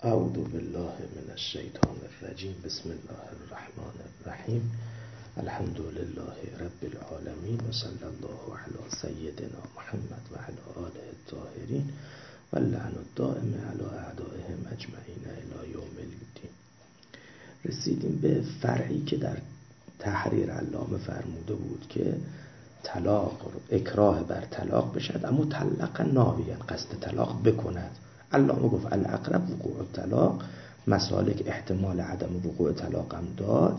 اعوذ بالله من الشیطان الرجیم. بسم الله الرحمن الرحیم. الحمد لله رب العالمین و صلی الله علی سیدنا محمد و علی آله الطاهرین و اللعن الدائم علی اعدائهم اجمعین الی یوم الدین. رسیدیم به فرعی که در تحریر علامه فرموده بود که طلاق اکراه بر طلاق بشد اما طلق ناویان قصد طلاق بکند. علامه گفت الاقرب وقوع الطلاق، مسالک احتمال عدم وقوع طلاق هم داد.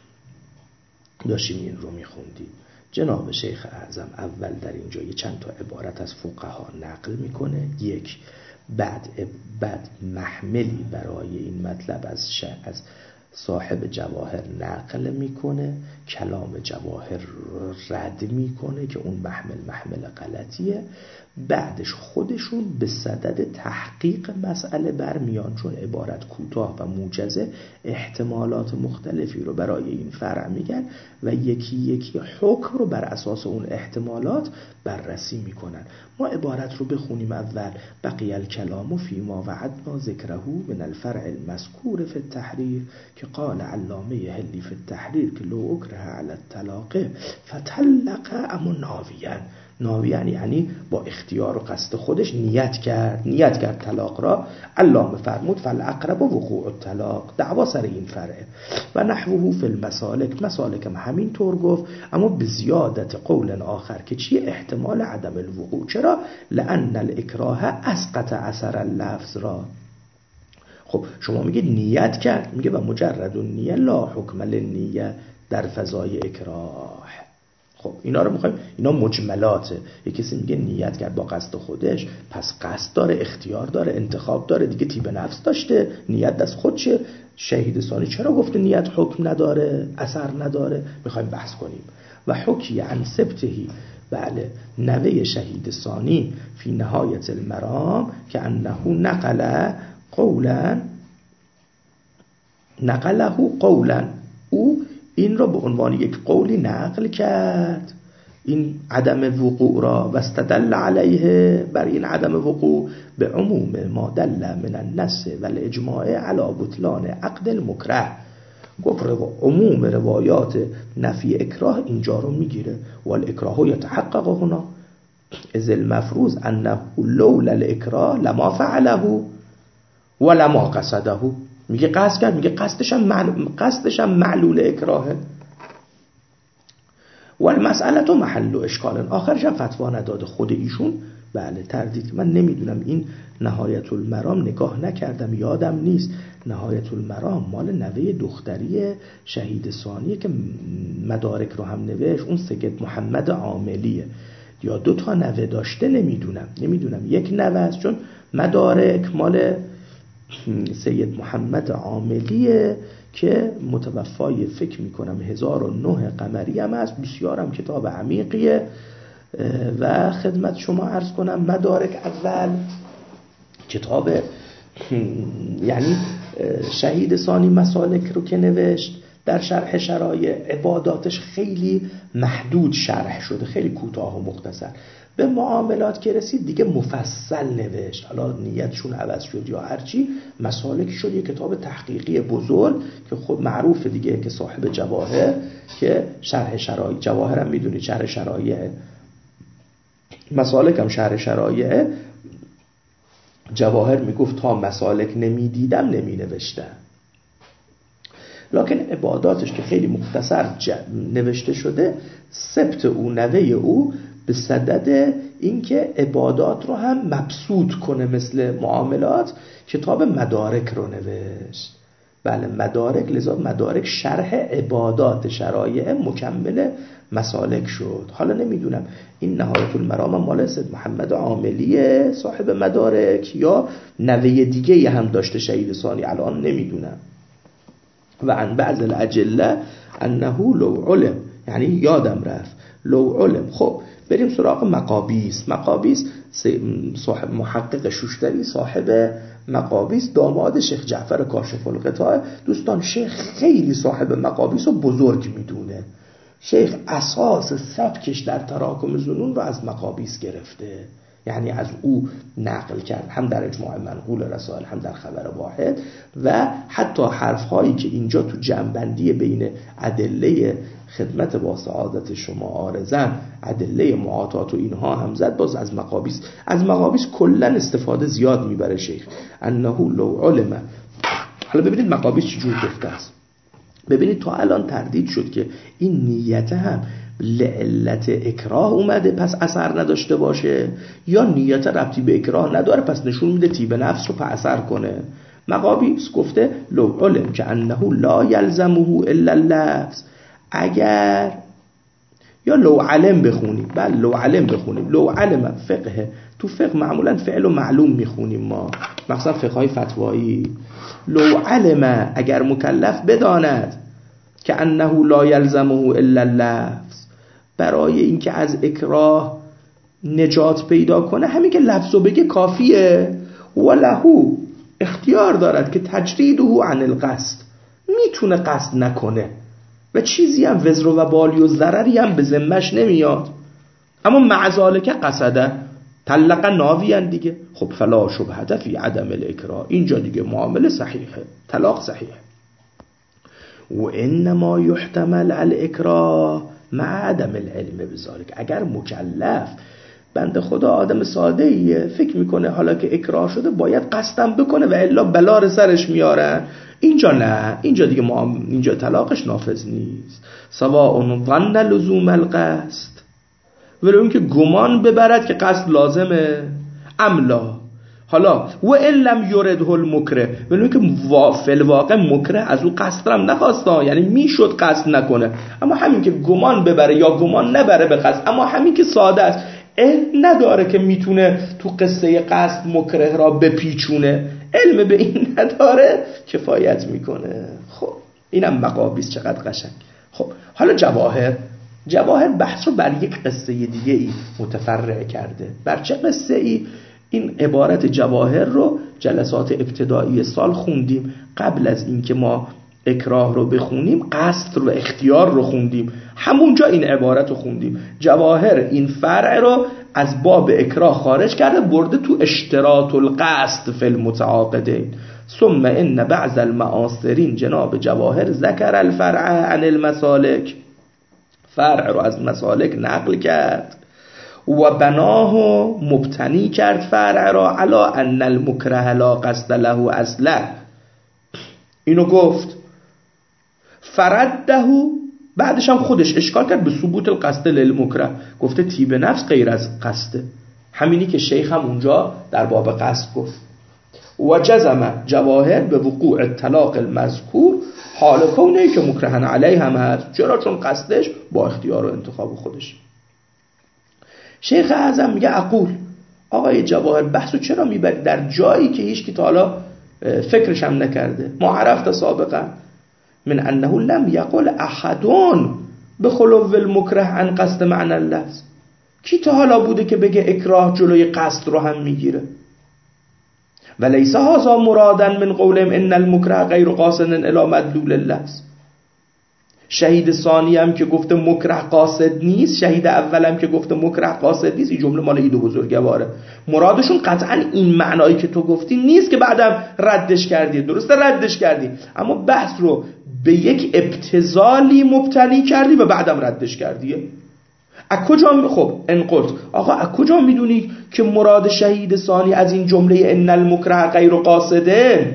داشتیم این رو میخوندیم. جناب شیخ اعظم اول در اینجا یه چند تا عبارت از فقها نقل میکنه. یک، بعد محملی برای این مطلب از صاحب جواهر نقل میکنه، کلام جواهر رد میکنه که اون محمل غلطیه. بعدش خودشون به صدد تحقیق مسئله برمیان، چون عبارت کوتاه و موجزه احتمالات مختلفی رو برای این فرع میگن و یکی یکی حکم رو بر اساس اون احتمالات بررسی میکنن. ما عبارت رو بخونیم اول. بقی الکلام فیما وعدنا ذکره من الفرع المذکور فی التحریر که قال علامه هلی فی التحریر که لو اکره علی الطلاق فطلق اما ناویان یعنی با اختیار و قصد خودش نیت کرد طلاق را. علامه فرمود فالاقرب وقوع الطلاق، دعوا سر این فرعه. و نحوه فی المسالک، مسالک هم همین طور گفت اما به زیادت قول آخر که چیه؟ احتمال عدم الوقوع. چرا؟ لأن الاکراه اسقط اثر اللفظ را. خب شما میگه نیت کرد، میگه و مجرد النیه لا حکم للنیه در فضای اکراه. خب اینا رو میخوایم، اینا مجملاته. یک کسی میگه نیت کرد با قصد خودش، پس قصد داره، اختیار داره، انتخاب داره، دیگه طیب نفس داشته، نیت دست خودشه. شهید ثانی چرا گفته نیت حکم نداره، اثر نداره؟ میخوایم بحث کنیم. و حکی عن سبتهی، بله، نوه شهید ثانی فی نهایت المرام که انه نقله قولا، او این را به عنوان یک قولی نقل کرد، این عدم وقوع را، و استدل علیه، بر این عدم وقوع، به عموم ما دل من النص و الاجماع علی بطلان عقد المکره. گفت عموم روایات نفی اکراه اینجا رو میگیره. و الاکراه یتحقق هنا اذ المفروض انه لولا الاکراه لما فعله و لما قصده. میگه قصد کرد، میگه قصدش هم معلول اکراهه. و المسئله تو محل اشکال، آخرش هم فتوا نداده خود ایشون. بله، تردید. من نمیدونم این نهایت المرام نگاه نکردم، یادم نیست. نهایت المرام مال نوه دختری شهید ثانیه که مدارک رو هم نوشت، اون سید محمد عاملیه، یا دو تا نوه داشته، نمیدونم یک نوه است، چون مدارک مال سید محمد عاملیه که متوفای فکر میکنم 1009 قمری هم است. بسیارم کتاب عمیقیه. و خدمت شما عرض کنم مدارک اول کتاب، یعنی شهید ثانی مسالک رو که نوشت در شرح شرایع، عباداتش خیلی محدود شرح شده، خیلی کوتاه و مختصر. به معاملات که رسید دیگه مفصل نوشت، حالا نیتشون عوض شد یا هرچی، مسالک شد یه کتاب تحقیقی بزرگ که خود معروف دیگه، که صاحب جواهر، که شرح شرایع، جواهر هم میدونی شرح شرایع، مسالک هم شرح شرایع. جواهر میگفت تا مسالک نمیدیدم نمی نوشتم. لکن عباداتش که خیلی مختصر نوشته شده، سبت او، نوه او، به صدد اینکه عبادات رو هم مبسوط کنه مثل معاملات، کتاب مدارک رو نوشت. بله، مدارک، لذا مدارک شرح عبادات شرایع مکمل مسالک شد. حالا نمیدونم این نهایت المرام مال سید محمد عاملیه صاحب مدارک یا نوه دیگه هم داشته شهید ثانی، الان نمیدونم. و عن بعض الاجله انه لو علم، یعنی یادم رفت، لو علم. خب بریم سراغ مقابیس. صاحب محقق شوشتری، صاحب مقابیس، داماد شیخ جعفر کاشف الغطاء. دوستان، شیخ خیلی صاحب مقابیس رو بزرگ میدونه. شیخ اساس سبکش در تراکم ظنون رو از مقابیس گرفته. یعنی از او نقل کرد، هم در اجماع منقول رسائل هم در خبر واحد. و حتی حرفهایی که اینجا تو جمع‌بندی بین ادله خدمت با سعادت شما عارضن، ادله معاطات و اینها هم زد، باز از مقابیس کلا استفاده زیاد میبره شیخ. انه لو علم. حالا ببینید مقابیس چجور گفته است. ببینید تا الان تردید شد که این نیت هم لعلت اکراه اومده پس اثر نداشته باشه، یا نیت ربطی به اکراه نداره پس نشون میده طیب نفس رو پس اثر کنه. مقابیس گفته لو علم که انه لا یلزمه الا اللفظ، اگر، یا لو علم بخونیم، بله لو علم بخونیم، لو علم فقه، تو فقه معمولا فعل و معلوم میخونیم ما، مثلا فقه های فتوایی. لو علم، اگر مکلف بداند که انه لا یلزمه الا اللفظ، برای اینکه از اکراه نجات پیدا کنه همین که لفظو بگه کافیه. ولهو، اختیار دارد که تجریده عن القصد، میتونه قصد نکنه و چیزی هم وزر و بالی و ضرری هم به ذمش نمیاد، اما مع ذالک قصده طلق ناویان دیگه. خب فلا شبهه فی عدم الاکراه، اینجا دیگه معامله صحیحه، طلاق صحیحه. و انما یحتمل الاکراه مع عدم العلم بذالک، اگر مکلف بنده خدا آدم ساده ایه فکر میکنه حالا که اکراه شده باید قصدم بکنه و الا بلا سرش میارن، اینجا نه، اینجا دیگه اینجا طلاقش نافذ نیست. سواء ظن لزوم القصد، ولی اون که گمان ببرد که قصد لازمه، املا. حالا و ان لم یرده المکره، ولی که فی الواقع مکره از او قصد هم نخواسته، یعنی میشد قصد نکنه، اما همین که گمان ببره یا گمان نبره به قصد، اما همین که ساده است نداره که میتونه تو قصه قصد مکره را بپیچونه، علم به این نداره، کفایت میکنه. خب اینم مقابیس چقدر قشنگ. خب حالا جواهر بحث رو بر یک قصه دیگه ای متفرع کرده. بر چه قصه ای؟ این عبارت جواهر رو جلسات ابتدایی سال خوندیم. قبل از اینکه ما اکراه رو بخونیم قصد رو و اختیار رو خوندیم، همونجا این عبارت رو خوندیم. جواهر این فرع رو از باب اکراه خارج کرده، برده تو اشتراط القصد فی المتعاقدین. ثم ان بعض المعاصرین، جناب جواهر ذکر الفرع عن المسالک، فرع رو از مسالک نقل کرد و بناه مبتنی کرد فرع را علی ان المکره لا قصد له اصلا. اینو گفت فرده، بعدش هم خودش اشکال کرد به ثبوت القصد للمکره، گفته طیب نفس غیر از قصده، همینی که شیخ هم اونجا در باب قصد گفت. و جزم جواهر به وقوع الطلاق المذکور حال کونه که مکرهن علیه هم هست. چرا؟ چون قصدش با اختیار و انتخاب خودش. شیخ اعظم میگه اقول، آقای جواهر بحثو چرا میبری در جایی که هیچ کی تا حالا فکرش هم نکرده؟ ما عرفت سابقا من انه لم یقل احدون بخلو المکره عن قصد معنی اللفظ. کی تا حالا بوده که بگه اکراه جلوی قصد رو هم میگیره؟ ولیس هذا مرادا من قولهم ان المکره غیر قاصد الی مدلول اللفظ. شهید ثانی هم که گفته مکره قاصد نیست، شهید اول هم که گفته مکره قاصد نیست، این جمله مال ایدو بزرگواره. مرادشون قطعا این معنایی که تو گفتی نیست که بعدم ردش کردی. درسته ردش کردی، اما بحث رو به یک ابتذالی مبتنی کردی و بعدم ردش کردی. کجا خب انقلت آقا از کجا میدونی که مراد شهید ثانی از این جمله ان المکره غیر قاصده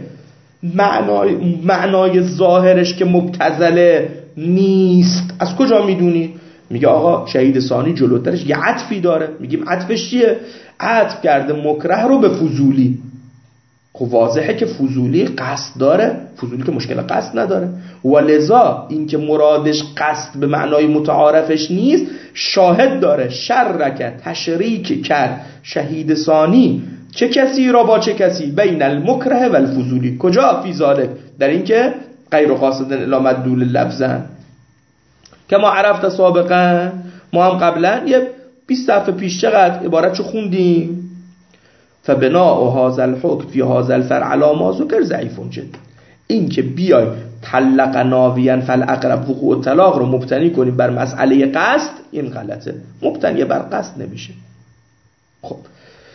معنای ظاهرش که مبتذله نیست؟ از کجا میدونی؟ میگه آقا شهید ثانی جلوترش یه عطفی داره. میگیم عطفش چیه؟ عطف کرده مکره رو به فضولی. خب واضحه که فضولی قصد داره، فضولی که مشکل قصد نداره، ولذا این که مرادش قصد به معنای متعارفش نیست شاهد داره. شرک تشریک کرد شهید ثانی چه کسی را با چه کسی؟ بین المکره و الفضولی. کجا؟ فی ذالک، در این که غیر قاصد الی مدلول لفظن. که ما عرفت سابقا، ما هم قبلا یه 20 صفحه پیش چقدر عبارتشو خوندیم. فبناء هذا الحكم في هذا الفرع على ما ذكر ضعیف جدا. این که بیای طلق ناویان فالاقرب وقوع الطلاق رو مبتنی کنیم بر مسئله قصد، این غلطه. مبتنی بر قصد نمیشه. خب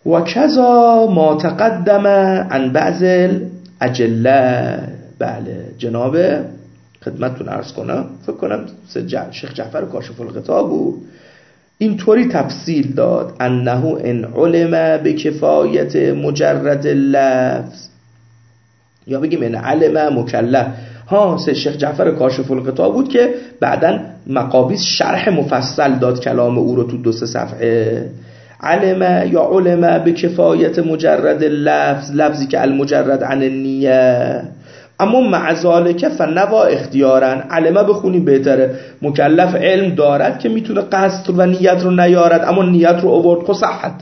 و کذا ما تقدم عن بعض الاجله. بله جناب خدمتتون عرض کنم، فکر کنم شیخ جعفر کاشف الغطا بود، اینطوری تفصیل داد انه ان علم بکفایت مجرد اللفظ، یا بگیم ان علم مکلف. شیخ جعفر کاشف الغطا بود که بعداً مقابیس شرح مفصل داد کلام او رو تو 2-3 صفحه. علم یا علم بکفایت مجرد اللفظ، لفظی که المجرد عن النیه، اما مع ذالک فنوا اختیارا. علمه بخونی بهتره، مکلف علم دارد که میتونه قصد و نیت رو نیارد، اما نیت رو آورد، خب صحت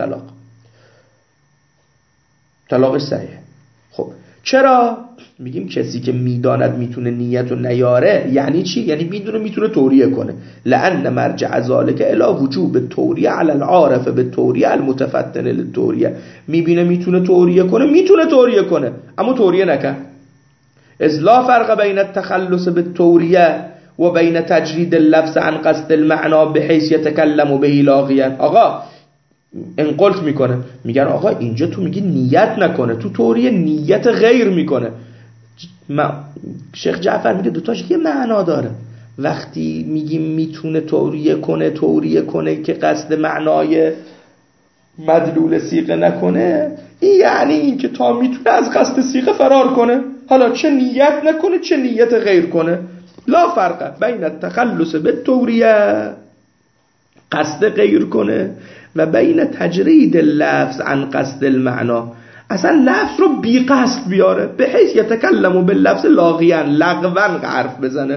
طلاقش صحیح. خب چرا میگیم کسی که میداند میتونه نیت رو نیاره یعنی چی؟ یعنی میتونه توریه کنه. لأن مرجع ذالک الی وجوب توریه علی العارف به توریه المتفتن للتوریه. میتونه توریه کنه اما توریه نکن. اذ لا فرق بین التخلص بالتوریه و بین تجرید اللفظ عن قصد المعنى بحيث يتكلم به لاغیا. آقا انقلت میکنه، میگن آقا اینجا تو میگی نیت نکنه، تو توریه نیت غیر میکنه. شیخ جعفر میگه دوتاش یه معنا داره. وقتی میگیم میتونه توریه کنه که قصد معنای مدلول صیغه نکنه، یعنی این که تا میتونه از قصد صیغه فرار کنه، حالا چه نیت نکنه چه نیت غیر کنه. لا فرق بین التخلص بالتوریه، قصد غیر کنه، و بین تجرید اللفظ عن قصد المعنا، اصلا لفظ رو بی قصد بیاره، به حیث یتکلم باللفظ لاغیا، لغوا حرف بزنه.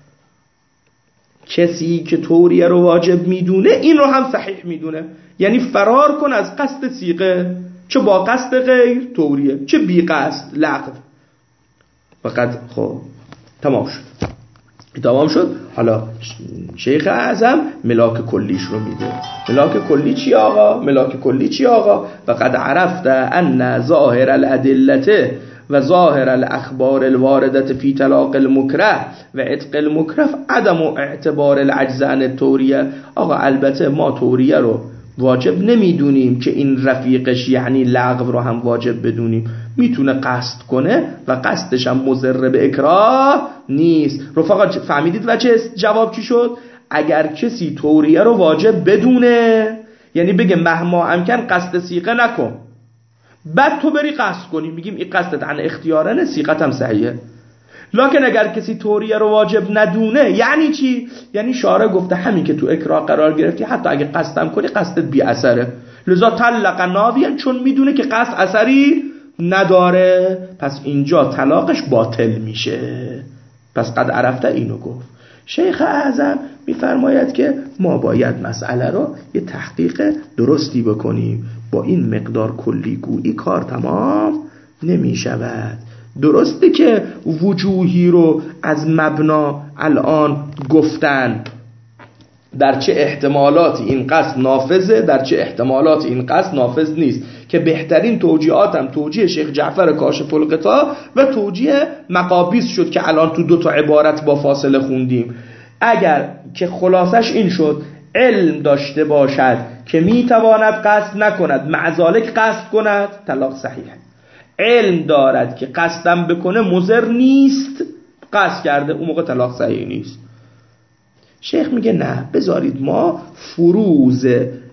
کسی که توریه رو واجب میدونه این رو هم صحیح میدونه، یعنی فرار کن از قصد صیغه، چه با قصد غیر توریه چه بی قصد لغو. فقط خب تمام شد. حالا شیخ اعظم ملاک کلیش رو میده. ملاک کلی چی آقا؟ فقد عرفت ان ظاهر الادله و ظاهر الاخبار الوارده فی طلاق المکره و عتق المکره عدم اعتبار العجز عن التوریه. آقا البته ما توریه رو واجب نمیدونیم که این رفیقش یعنی لغو رو هم واجب بدونیم. میتونه قصد کنه و قصدش هم مضر به اکراه نیست. رفقا فهمیدید وجه جواب چی شد؟ اگر کسی توریه رو واجب بدونه، یعنی بگه مهما امکن قصد صیغه نکن، بعد تو بری قصد کنی، میگیم این قصدت عن اختیارنه، صیغت هم صحیحه. لکن اگر کسی توریه رو واجب ندونه یعنی چی؟ یعنی شارع گفته همین که تو اکراه قرار گرفتی حتی اگه قصدم کنی قصدت بی اثره، لذا طلق ناویان، چون میدونه که قصد اثری نداره، پس اینجا طلاقش باطل میشه. پس قد عرفته اینو گفت. شیخ اعظم میفرماید که ما باید مسئله رو یه تحقیق درستی بکنیم، با این مقدار کلی گویی کار تمام نمیشود. درسته که وجوهی رو از مبنا الان گفتن، در چه احتمالاتی این قصد نافذه، در چه احتمالاتی این قصد نافذ نیست، که بهترین توجیهاتم توجیه شیخ جعفر کاشف الغطا و توجیه مقابیس شد که الان تو 2 عبارت با فاصله خوندیم. اگر که خلاصش این شد علم داشته باشد که میتواند قصد نکند مع ذالک قصد کند، طلاق صحیحه. علم دارد که قصدم بکنه مضر نیست، قصد کرده، اون موقع طلاق صحیح نیست. شیخ میگه نه، بذارید ما فروض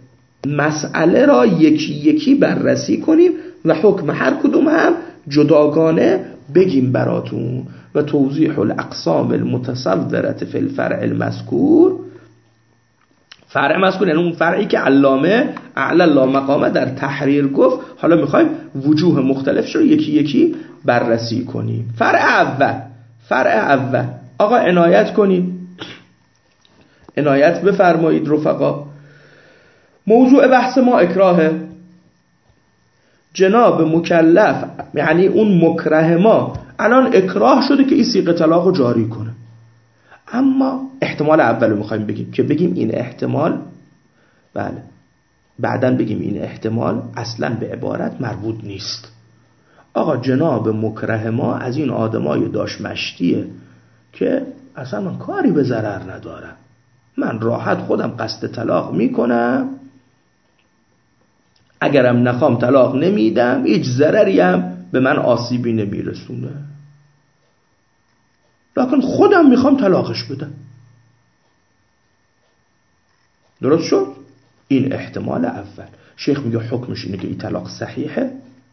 مسئله را یکی یکی بررسی کنیم و حکم هر کدوم هم جداگانه بگیم براتون. و توضیح الاقسام المتصورة فی الفرع المذکور، فرع مذکور یعنی اون فرعی که علامه اعلی لا مقامه در تحریر گفت، حالا میخوایم وجوه مختلفش رو یکی یکی بررسی کنیم. فرع اول آقا عنایت کنیم، عنایت بفرمایید رفقا. موضوع بحث ما اکراهه. جناب مکلف یعنی اون مکره ما الان اکراه شده که این صیغه طلاق رو جاری کنه، اما احتمال اول رو میخوایم بگیم که بگیم این احتمال، بله بعدن بگیم این احتمال اصلا به عبارت مربوط نیست. آقا جناب مکره ما از این آدمای داش مشتیه که اصلا من کاری به ضرر ندارم، من راحت خودم قصد طلاق میکنم، اگرم نخوام طلاق نمیدم، هیچ ضرری هم به من آسیبی نمیرسونه، لکن خودم میخوام طلاقش بدم. درست شد؟ این احتمال اول. شیخ میگه حکمش اینه که این طلاق صحیحه.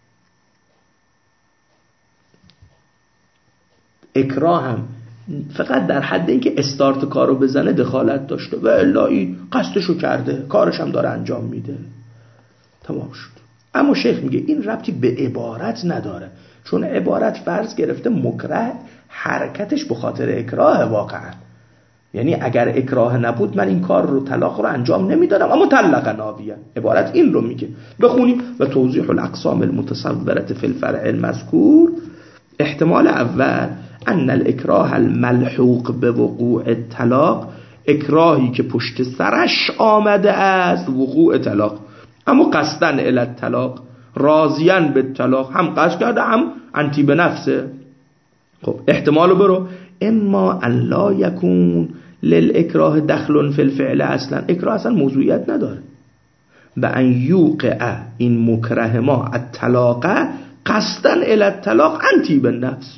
اکراه هم فقط در حد اینکه استارت کارو بزنه دخالت داشته و الا این قصدشو کرده، کارش هم داره انجام میده، تمام شد. اما شیخ میگه این ربطی به عبارت نداره، چون عبارت فرض گرفته مکره حرکتش به خاطر اکراه واقعا. یعنی اگر اکراه نبود من این کار رو طلاق رو انجام نمیدادم، اما مطلقا ناویه. عبارت این رو میگه. بخونیم و توضیح الاقسام المتصورة فی الفرع المذکور. احتمال اول ان الاکراه الملحوق به وقوع الطلاق، اکراهی که پشت سرش آمده است وقوع طلاق، اما قصدن الی الطلاق، راضیان به طلاق، هم قصد کرده هم انتی به نفسه. خب احتمالو برو. اما ان لا یکون للاکراه دخل فی الفعل، اصلا اکراه اصلا موضوعیت نداره. و ان یوقع این مکره ما الطلاق قصدن الی الطلاق انتی به نفس،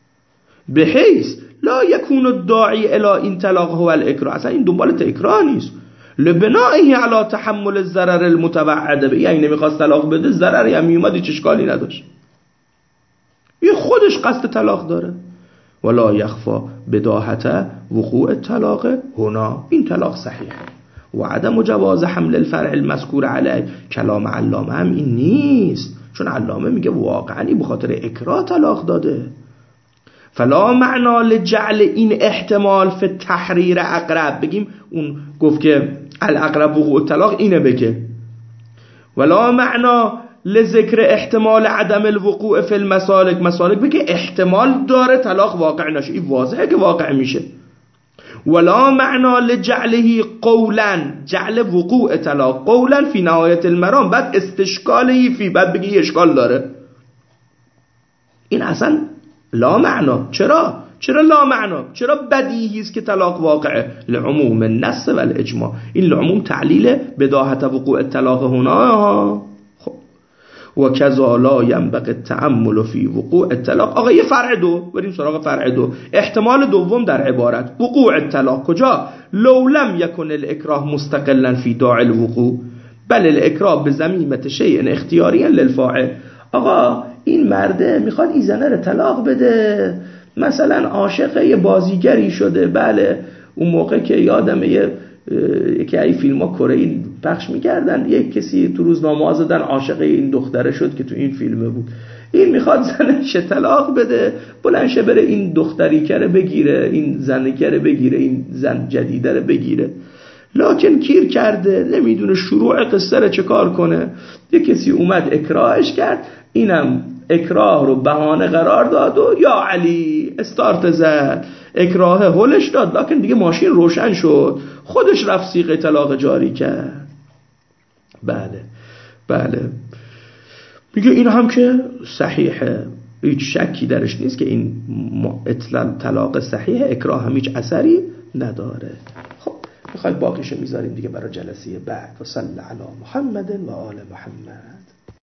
بحیث لا یکون الداعی الی این طلاق هو الاکراه، اصلا این دنبال اکراه نیست، لبنائه علی تحمل الضرر المتوعد به، یعنی نمیخواست طلاق بده، ضرری هم میومد، هیچ اشکالی نداشت، این خودش قصد طلاق داره. ولا یخفا بداهت وقوع الطلاق هنا، این طلاق صحیحه. و عدم جواز حمل الفرع المذکور علیه، کلام علامه هم این نیست، چون علامه میگه واقعا به خاطر اکراه طلاق داده. فلا معنا لجعل این احتمال فی تحریر اقرب، بگیم اون گفت که الاقرب وقوع الطلاق اینه بگه، ولا معنا لذکر احتمال عدم الوقوع فی المسالک، مسالک بگه احتمال داره طلاق واقع نشه، این واضحه که واقع میشه. ولا معنا لجعله قولا، جعل وقوع طلاق قولا فی نهایت المرام، بعد استشکالی فی، بعد بگی اشکال داره، این اصلا لا معنا. چرا لا معنا؟ چرا بدیهی است که طلاق واقعه؟ لعموم النص و الاجماع، این لعموم تعلیل بداهت وقوع الطلاق هنا. خب و کذا لا ينبغي التأمل فی وقوع الطلاق. آقا یه فرع دو، بریم سراغ فرع دو. احتمال دوم در عبارت وقوع الطلاق کجا؟ لو لم یکن الاکراه مستقلا فی داعی الوقوع بل الاکراه بضمیمة شیء اختیاری للفاعل. آقا این مرده میخواد این زنه رو طلاق بده، مثلا عاشق یه بازیگری شده، بله اون موقع که یادم یکی از فیلم‌ها کره پخش می‌کردن، یک کسی تو روزنامه زدن عاشق این دختره شد که تو این فیلمه بود، این میخواد زنش طلاق بده، بلنشه بره این دختری کره بگیره، این زنی کره بگیره، این زن جدیده رو بگیره، لکن کیر کرده، نمیدونه شروع قصه رو چه کار کنه. یک کسی اومد اکراهش کرد، اینم اکراه رو بهانه قرار داد و یا علی استارت زد، اکراه هلش داد، لکن دیگه ماشین روشن شد، خودش رفت صیغه طلاق جاری کرد. بله میگه این هم که صحیحه، هیچ شکی درش نیست که این طلاق صحیحه، اکراه هم هیچ اثری نداره. خب میخواید باقیشو میذاریم دیگه برای جلسه بعد. و صلی علی محمد و آل محمد.